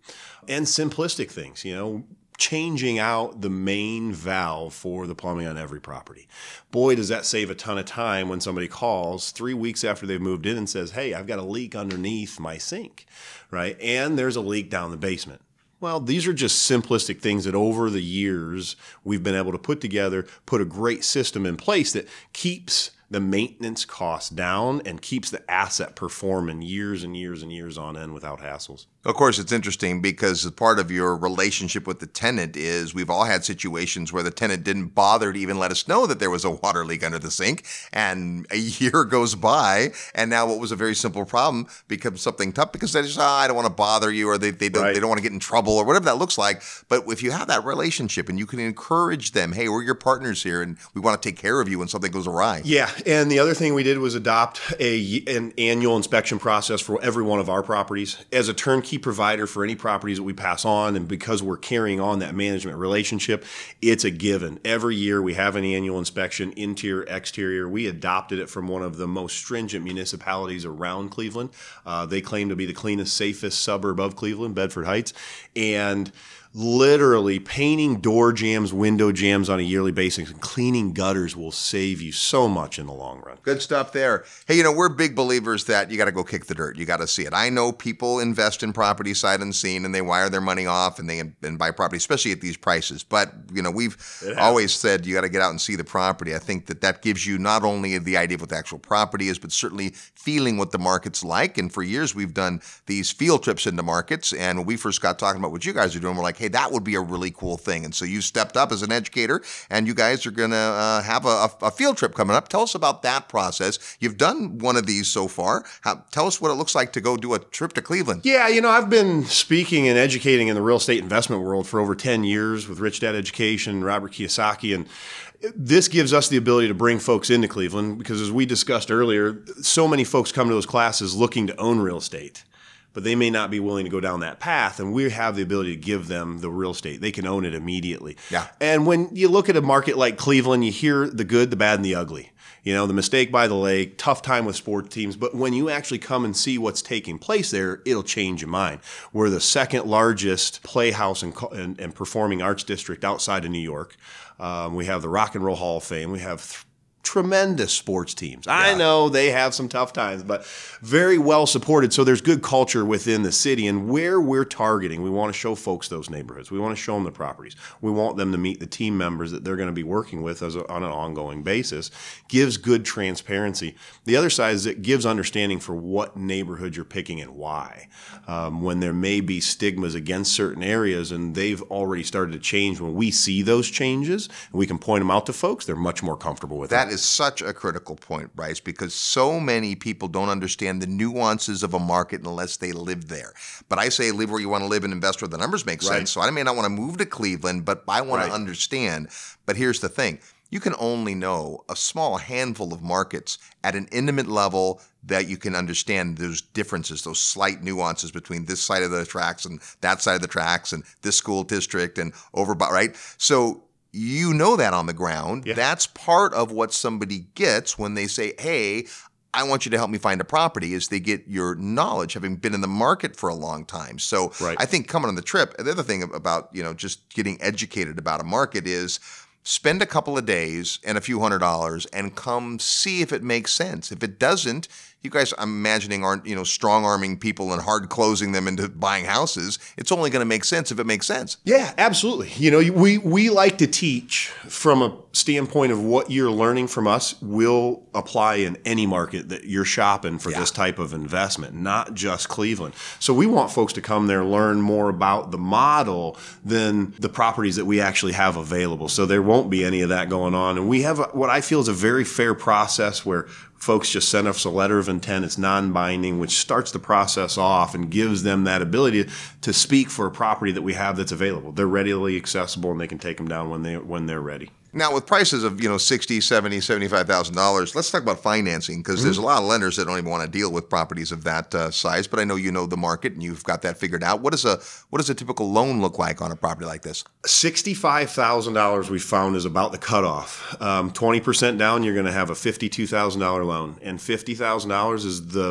and simplistic things, you know, changing out the main valve for the plumbing on every property. Boy, does that save a ton of time when somebody calls three weeks after they've moved in and says, hey, I've got a leak underneath my sink, right? And there's a leak down the basement. Well, these are just simplistic things that over the years we've been able to put together, put a great system in place that keeps the maintenance costs down and keeps the asset performing years and years and years on end without hassles. Of course, it's interesting because part of your relationship with the tenant is we've all had situations where the tenant didn't bother to even let us know that there was a water leak under the sink, and a year goes by, and now what was a very simple problem becomes something tough because they just, oh, I don't want to bother you, or they, they don't Right. they don't want to get in trouble, or whatever that looks like. But if you have that relationship and you can encourage them, hey, we're your partners here, and we want to take care of you when something goes awry. Yeah, and the other thing we did was adopt a an annual inspection process for every one of our properties as a turnkey provider for any properties that we pass on. And because we're carrying on that management relationship, it's a given. Every year we have an annual inspection, interior, exterior. We adopted it from one of the most stringent municipalities around Cleveland. Uh, they claim to be the cleanest, safest suburb of Cleveland, Bedford Heights. And literally painting door jams, window jams on a yearly basis and cleaning gutters will save you so much in the long run. Good stuff there. Hey, you know, we're big believers that you got to go kick the dirt. You got to see it. I know people invest in property sight unseen and they wire their money off and they and buy property, especially at these prices. But, you know, we've always said you got to get out and see the property. I think that that gives you not only the idea of what the actual property is, but certainly feeling what the market's like. And for years, we've done these field trips into markets. And when we first got talking about what you guys are doing, we're like, hey, that would be a really cool thing. And so you stepped up as an educator, and you guys are going to uh, have a, a field trip coming up. Tell us about that process. You've done one of these so far. How, tell us what it looks like to go do a trip to Cleveland. Yeah, you know, I've been speaking and educating in the real estate investment world for over ten years with Rich Dad Education, Robert Kiyosaki, and this gives us the ability to bring folks into Cleveland because, as we discussed earlier, so many folks come to those classes looking to own real estate, but they may not be willing to go down that path. And we have the ability to give them the real estate. They can own it immediately. Yeah. And when you look at a market like Cleveland, you hear the good, the bad, and the ugly. You know, the mistake by the lake, tough time with sport teams. But when you actually come and see what's taking place there, it'll change your mind. We're the second largest playhouse and, and, and performing arts district outside of New York. Um, we have the Rock and Roll Hall of Fame. We have th- tremendous sports teams. I Yeah. know they have some tough times, but very well supported. So there's good culture within the city. And where we're targeting, we want to show folks those neighborhoods. We want to show them the properties. We want them to meet the team members that they're going to be working with as a, on an ongoing basis. Gives good transparency. The other side is it gives understanding for what neighborhood you're picking and why. Um, when there may be stigmas against certain areas, and they've already started to change, when we see those changes and we can point them out to folks, they're much more comfortable with That it. is such a critical point, Bryce, because so many people don't understand the nuances of a market unless they live there. But I say live where you want to live and invest where the numbers make Right. sense. So I may not want to move to Cleveland, but I want Right. to understand. But here's the thing. You can only know a small handful of markets at an intimate level that you can understand those differences, those slight nuances between this side of the tracks and that side of the tracks and this school district and over, by right? So you know that on the ground. Yeah. That's part of what somebody gets when they say, hey, I want you to help me find a property, is they get your knowledge, having been in the market for a long time. So Right. I think coming on the trip, the other thing about, you know, just getting educated about a market is spend a couple of days and a few hundred dollars and come see if it makes sense. If it doesn't, you guys, I'm imagining, aren't, you know, strong-arming people and hard closing them into buying houses. It's only going to make sense if it makes sense. Yeah, absolutely. You know, we we like to teach from a standpoint of what you're learning from us will apply in any market that you're shopping for Yeah. this type of investment, not just Cleveland. So we want folks to come there, learn more about the model than the properties that we actually have available. So there won't be any of that going on. And we have a, what I feel is a very fair process where folks just send us a letter of intent. It's non-binding, which starts the process off and gives them that ability to speak for a property that we have that's available. They're readily accessible and they can take them down when they when they're ready. Now, with prices of, you know, sixty, seventy, seventy-five thousand dollars, let's talk about financing, because there's a lot of lenders that don't even want to deal with properties of that uh, size. But I know you know the market and you've got that figured out. What is a what does a typical loan look like on a property like this? sixty-five thousand dollars we found is about the cutoff. Um, twenty percent down, you're going to have a fifty-two thousand dollars loan. And fifty thousand dollars is the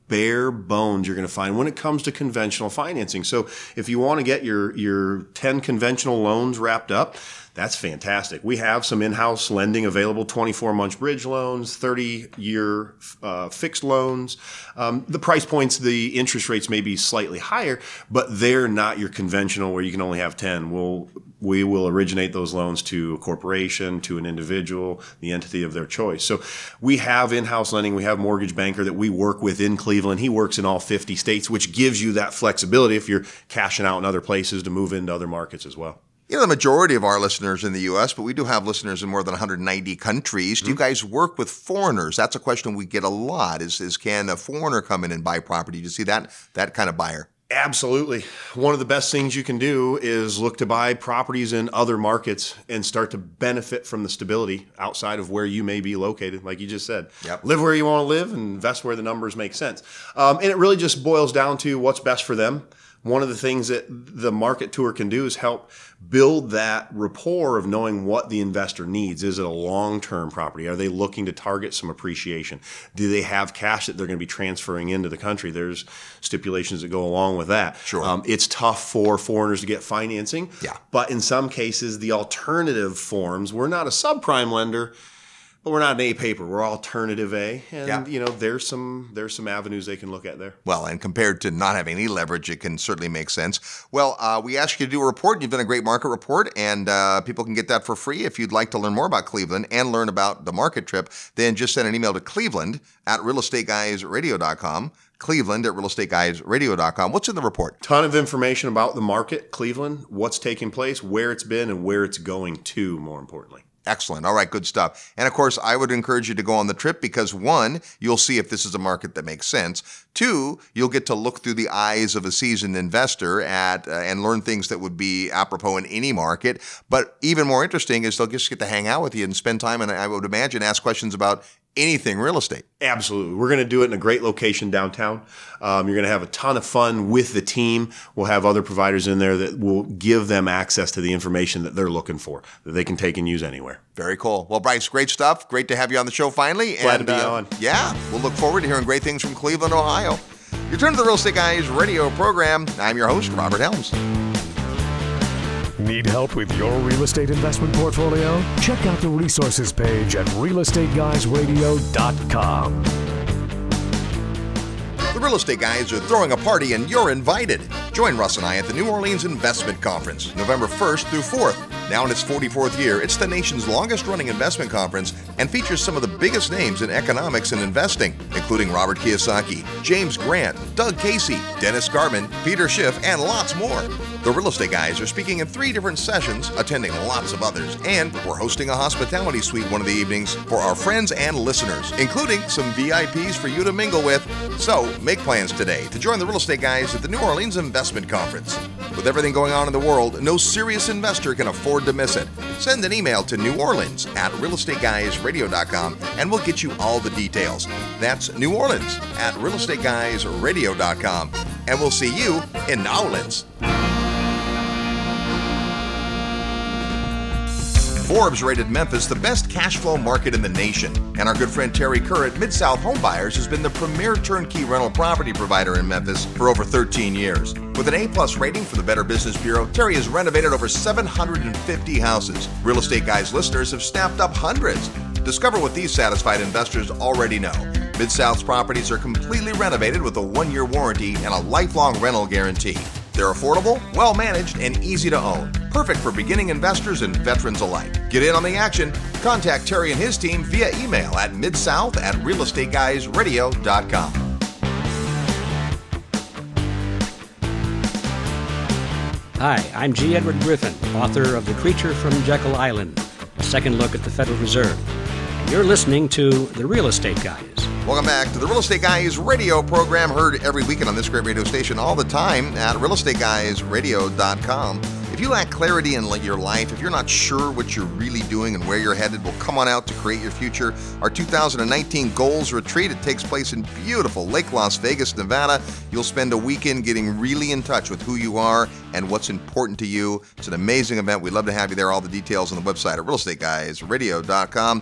bare bones you're going to find when it comes to conventional financing. So if you want to get your, your ten conventional loans wrapped up, that's fantastic. We have some in-house lending available, twenty-four month bridge loans, thirty-year uh, fixed loans. Um, the price points, the interest rates may be slightly higher, but they're not your conventional where you can only have ten. We'll, we will originate those loans to a corporation, to an individual, the entity of their choice. So we have in-house lending. We have a mortgage banker that we work with in Cleveland. He works in all fifty states, which gives you that flexibility if you're cashing out in other places to move into other markets as well. You know, the majority of our listeners in the U S, but we do have listeners in more than one hundred ninety countries. Mm-hmm. Do you guys work with foreigners? That's a question we get a lot is, is can a foreigner come in and buy property? Do you see that, that kind of buyer? Absolutely. One of the best things you can do is look to buy properties in other markets and start to benefit from the stability outside of where you may be located, like you just said. Yep. Live where you want to live and invest where the numbers make sense. Um, and it really just boils down to what's best for them. One of the things that the market tour can do is help build that rapport of knowing what the investor needs. Is it a long-term property? Are they looking to target some appreciation? Do they have cash that they're going to be transferring into the country? There's stipulations that go along with that. Sure. Um, it's tough for foreigners to get financing. Yeah. But in some cases, the alternative forms, we're not a subprime lender, but we're not an A paper. We're alternative A. And, Yeah. you know, there's some there's some avenues they can look at there. Well, and compared to not having any leverage, it can certainly make sense. Well, uh, we asked you to do a report. You've done a great market report, and uh, people can get that for free. If you'd like to learn more about Cleveland and learn about the market trip, then just send an email to Cleveland at real estate guys radio dot com. Cleveland at real estate guys radio dot com. What's in the report? Ton of information about the market, Cleveland, what's taking place, where it's been, and where it's going to, more importantly. Excellent. All right, good stuff. And of course, I would encourage you to go on the trip because one, you'll see if this is a market that makes sense. Two, you'll get to look through the eyes of a seasoned investor at uh, and learn things that would be apropos in any market. But even more interesting is they'll just get to hang out with you and spend time, and I would imagine ask questions about anything real estate. Absolutely. We're going to do it in a great location downtown. Um, you're going to have a ton of fun with the team. We'll have other providers in there that will give them access to the information that they're looking for, that they can take and use anywhere. Very cool. Well, Bryce, great stuff. Great to have you on the show finally. Glad and, to be uh, on. Yeah, we'll look forward to hearing great things from Cleveland, Ohio. You turn to the Real Estate Guys radio program. I'm your host, Robert Helms. Need help with your real estate investment portfolio? Check out the resources page at real estate guys radio dot com. The Real Estate Guys are throwing a party and you're invited. Join Russ and I at the New Orleans Investment Conference, November first through fourth. Now in its forty-fourth year, it's the nation's longest-running investment conference and features some of the biggest names in economics and investing, including Robert Kiyosaki, James Grant, Doug Casey, Dennis Garman, Peter Schiff, and lots more. The Real Estate Guys are speaking in three different sessions, attending lots of others, and we're hosting a hospitality suite one of the evenings for our friends and listeners, including some V I Ps for you to mingle with. So make plans today to join the Real Estate Guys at the New Orleans Investment Conference. With everything going on in the world, no serious investor can afford to miss it. Send an email to New Orleans at real estate guys radio dot com and we'll get you all the details. That's New Orleans at real estate guys radio dot com. And we'll see you in New Orleans. Forbes rated Memphis the best cash flow market in the nation. And our good friend Terry Kerr at Mid-South Home Buyers has been the premier turnkey rental property provider in Memphis for over thirteen years. With an A-plus rating from the Better Business Bureau, Terry has renovated over seven hundred fifty houses. Real Estate Guys listeners have snapped up hundreds. Discover what these satisfied investors already know. Mid-South's properties are completely renovated with a one-year warranty and a lifelong rental guarantee. They're affordable, well-managed, and easy to own. Perfect for beginning investors and veterans alike. Get in on the action. Contact Terry and his team via email at midsouth at real estate guys radio dot com. Hi, I'm G. Edward Griffin, author of The Creature from Jekyll Island, a second look at the Federal Reserve. And you're listening to The Real Estate Guys. Welcome back to the Real Estate Guys radio program, heard every weekend on this great radio station all the time at real estate guys radio dot com. If you lack clarity in your life, if you're not sure what you're really doing and where you're headed, well, come on out to Create Your Future. Our two thousand nineteen Goals Retreat, it takes place in beautiful Lake Las Vegas, Nevada. You'll spend a weekend getting really in touch with who you are and what's important to you. It's an amazing event. We'd love to have you there. All the details on the website at real estate guys radio dot com.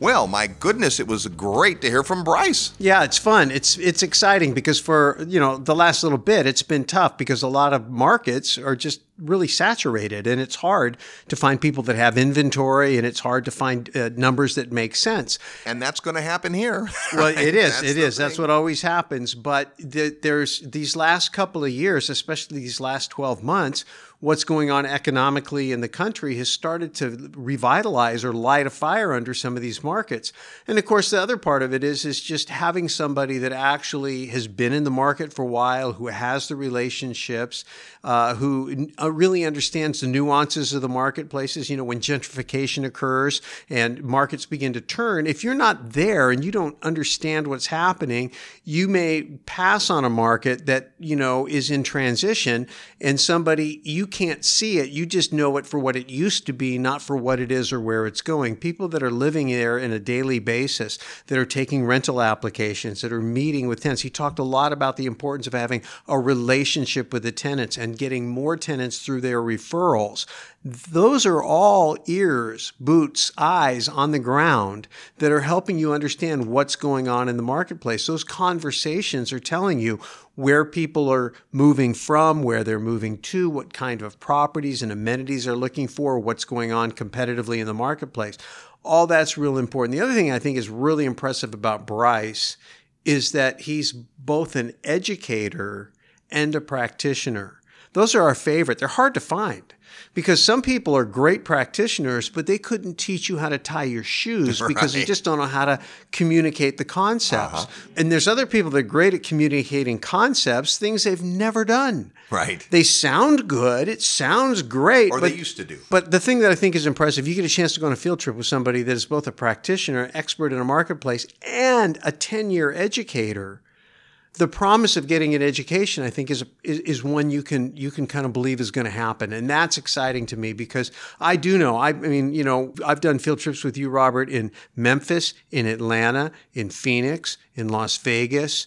Well, my goodness, it was great to hear from Bryce. Yeah, it's fun. It's it's exciting because for, you know, the last little bit, it's been tough because a lot of markets are just really saturated, and it's hard to find people that have inventory, and it's hard to find uh, numbers that make sense. And that's going to happen here. Well, right? it is. That's it the is. thing. That's what always happens. But th- there's these last couple of years, especially these last twelve months, what's going on economically in the country has started to revitalize or light a fire under some of these markets. And of course, the other part of it is, is just having somebody that actually has been in the market for a while, who has the relationships, uh, who uh, really understands the nuances of the marketplaces. You know, when gentrification occurs and markets begin to turn, if you're not there and you don't understand what's happening, you may pass on a market that, you know, is in transition, and somebody, you can't see it. You just know it for what it used to be, not for what it is or where it's going. People that are living there in a daily basis, that are taking rental applications, that are meeting with tenants. He talked a lot about the importance of having a relationship with the tenants and getting more tenants through their referrals. Those are all ears, boots, eyes on the ground that are helping you understand what's going on in the marketplace. Those conversations are telling you where people are moving from, where they're moving to, what kind of properties and amenities they're looking for, what's going on competitively in the marketplace. All that's real important. The other thing I think is really impressive about Bryce is that he's both an educator and a practitioner. Those are our favorite. They're hard to find because some people are great practitioners, but they couldn't teach you how to tie your shoes because they Right. just don't know how to communicate the concepts. Uh-huh. And there's other people that are great at communicating concepts, things they've never done. Right. They sound good. It sounds great. Or but, they used to do. But the thing that I think is impressive, you get a chance to go on a field trip with somebody that is both a practitioner, expert in a marketplace, and a ten-year educator. The promise of getting an education, I think, is, is is one you can you can kind of believe is going to happen, and that's exciting to me because I do know. I, I mean, you know, I've done field trips with you, Robert, in Memphis, in Atlanta, in Phoenix, in Las Vegas,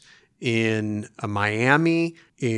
in uh, Miami,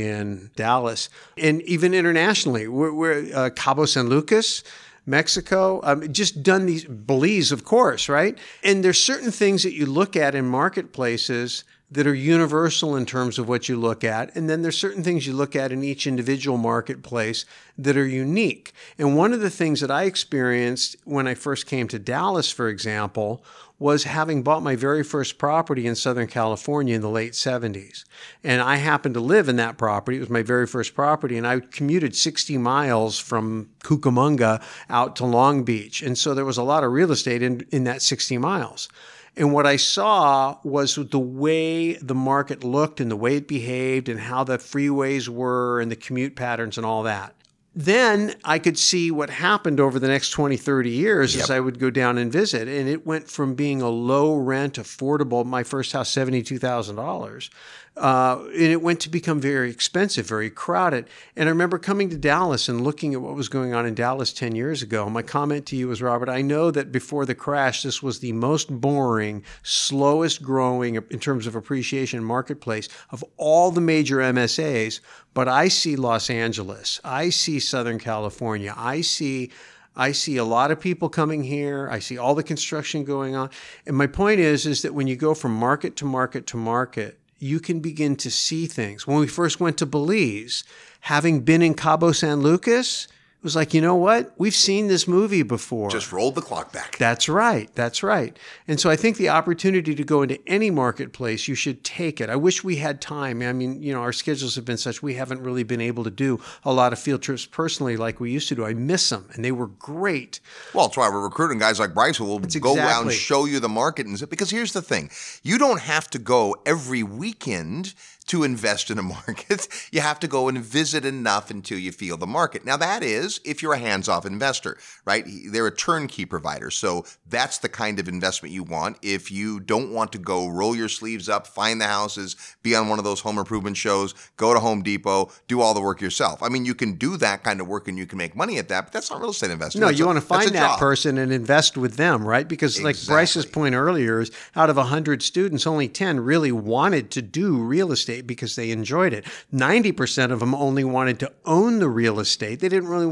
in Dallas, and even internationally. We're, we're uh, Cabo San Lucas. Mexico, um, just done these, Belize, of course, right? And there's certain things that you look at in marketplaces that are universal in terms of what you look at. And then there's certain things you look at in each individual marketplace that are unique. And one of the things that I experienced when I first came to Dallas, for example, was having bought my very first property in Southern California in the late seventies. And I happened to live in that property. It was my very first property. And I commuted sixty miles from Cucamonga out to Long Beach. And so there was a lot of real estate in, in that sixty miles. And what I saw was the way the market looked and the way it behaved and how the freeways were and the commute patterns and all that. Then I could see what happened over the next twenty, thirty years Yep. as I would go down and visit. And it went from being a low rent, affordable, my first house, seventy-two thousand dollars. Uh, and it went to become very expensive, very crowded. And I remember coming to Dallas and looking at what was going on in Dallas ten years ago. My comment to you was, Robert, I know that before the crash, this was the most boring, slowest growing in terms of appreciation marketplace of all the major M S As. But I see Los Angeles. I see Southern California. I see I see a lot of people coming here. I see all the construction going on. And my point is, is that when you go from market to market to market, you can begin to see things. When we first went to Belize, having been in Cabo San Lucas, it was like, you know what? We've seen this movie before. Just rolled the clock back. That's right. That's right. And so I think the opportunity to go into any marketplace, you should take it. I wish we had time. I mean, you know, our schedules have been such, we haven't really been able to do a lot of field trips personally like we used to do. I miss them, and they were great. Well, that's why we're recruiting guys like Bryce who will That's go out and exactly. show you the market. And because here's the thing, you don't have to go every weekend to invest in a market. You have to go and visit enough until you feel the market. Now, that is if you're a hands-off investor, right? They're a turnkey provider. So that's the kind of investment you want. If you don't want to go roll your sleeves up, find the houses, be on one of those home improvement shows, go to Home Depot, do all the work yourself. I mean, you can do that kind of work and you can make money at that, but that's not real estate investing. No, That's you a- want to that's find a that job. person and invest with them, right? Because like Bryce's Exactly. point earlier is out of one hundred students, only ten really wanted to do real estate because they enjoyed it. ninety percent of them only wanted to own the real estate. They didn't really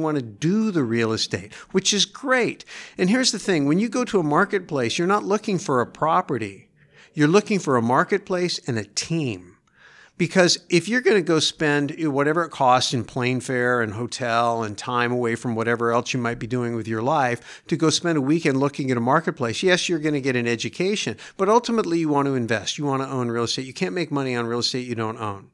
want to do the real estate, which is great. And here's the thing. When you go to a marketplace, you're not looking for a property. You're looking for a marketplace and a team. Because if you're going to go spend whatever it costs in plane fare and hotel and time away from whatever else you might be doing with your life to go spend a weekend looking at a marketplace, yes, you're going to get an education, but ultimately you want to invest. You want to own real estate. You can't make money on real estate you don't own.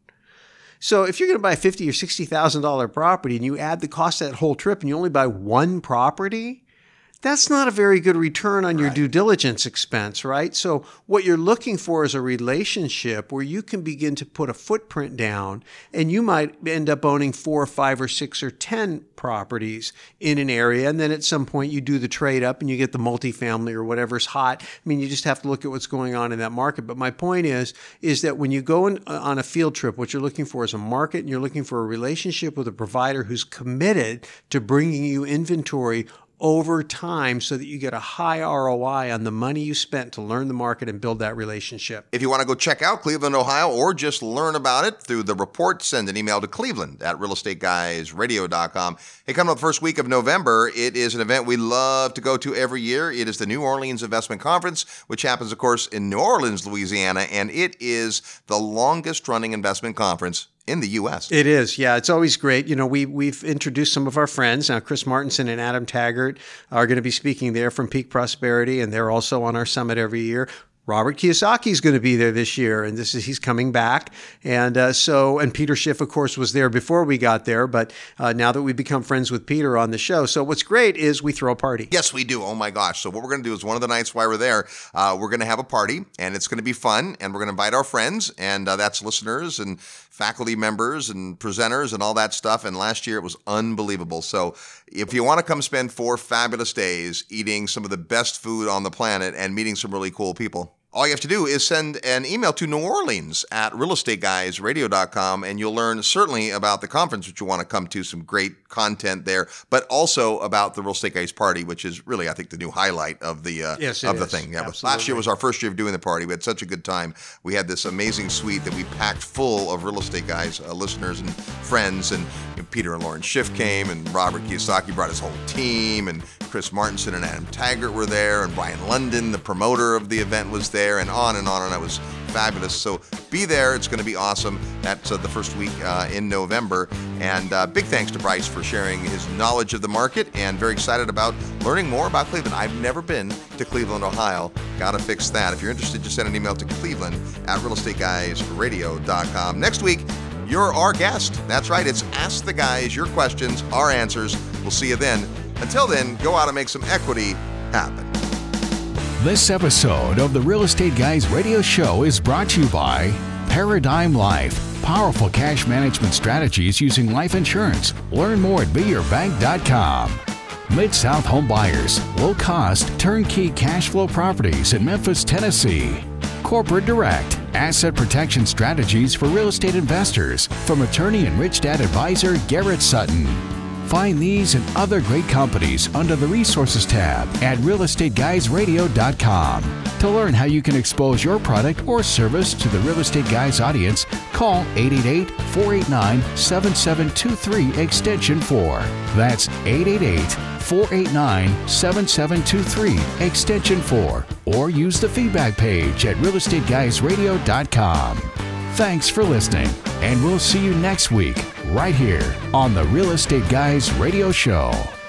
So if you're going to buy a fifty thousand dollars or sixty thousand dollars property and you add the cost of that whole trip and you only buy one property, that's not a very good return on your right. due diligence expense, right? So what you're looking for is a relationship where you can begin to put a footprint down, and you might end up owning four or five or six or ten properties in an area. And then at some point you do the trade up and you get the multifamily or whatever's hot. I mean, you just have to look at what's going on in that market. But my point is, is that when you go in, uh, on a field trip, what you're looking for is a market, and you're looking for a relationship with a provider who's committed to bringing you inventory over time so that you get a high R O I on the money you spent to learn the market and build that relationship. If you want to go check out Cleveland, Ohio, or just learn about it through the report, send an email to cleveland at real estate guys radio dot com. Hey, coming up the first week of November, it is an event we love to go to every year. It is the New Orleans Investment Conference, which happens, of course, in New Orleans, Louisiana, and it is the longest running investment conference in the U S. It is, yeah. It's always great. You know, we, we've introduced some of our friends. Now, Chris Martenson and Adam Taggart are going to be speaking there from Peak Prosperity, and they're also on our summit every year. Robert Kiyosaki is going to be there this year, and this is he's coming back. And uh, so, and Peter Schiff, of course, was there before we got there, but uh, now that we've become friends with Peter on the show. So what's great is we throw a party. Yes, we do. Oh, my gosh. So what we're going to do is one of the nights while we're there, uh, we're going to have a party, and it's going to be fun, and we're going to invite our friends, and uh, that's listeners and faculty members and presenters and all that stuff. And last year it was unbelievable. So if you want to come spend four fabulous days eating some of the best food on the planet and meeting some really cool people, all you have to do is send an email to New Orleans at real estate guys radio dot com, and you'll learn certainly about the conference, which you want to come to, some great content there, but also about the Real Estate Guys party, which is really, I think, the new highlight of the uh, yes, of the is. thing. Yeah, Absolutely. But last year was our first year of doing the party. We had such a good time. We had this amazing suite that we packed full of Real Estate Guys uh, listeners and friends, and you know, Peter and Lauren Schiff came, and Robert Kiyosaki brought his whole team, and Chris Martenson and Adam Taggart were there, and Brian London, the promoter of the event, was there, and on and on, and it was fabulous. So be there. It's going to be awesome. That's uh, the first week uh, in November. And uh, big thanks to Bryce for sharing his knowledge of the market, and very excited about learning more about Cleveland. I've never been to Cleveland, Ohio. Got to fix that. If you're interested, just send an email to cleveland at real estate guys radio dot com. Next week, you're our guest. That's right. It's Ask the Guys, your questions, our answers. We'll see you then. Until then, go out and make some equity happen. This episode of the Real Estate Guys radio show is brought to you by Paradigm Life. Powerful cash management strategies using life insurance. Learn more at be your bank dot com. Mid-South Home Buyers. Low-cost, turnkey cash flow properties in Memphis, Tennessee. Corporate Direct. Asset protection strategies for real estate investors. From attorney and Rich Dad advisor Garrett Sutton. Find these and other great companies under the Resources tab at real estate guys radio dot com. To learn how you can expose your product or service to the Real Estate Guys audience, call eight eight eight, four eight nine, seven seven two three extension four. That's eight eight eight, four eight nine, seven seven two three extension four. Or use the feedback page at real estate guys radio dot com. Thanks for listening, and we'll see you next week right here on the Real Estate Guys Radio Show.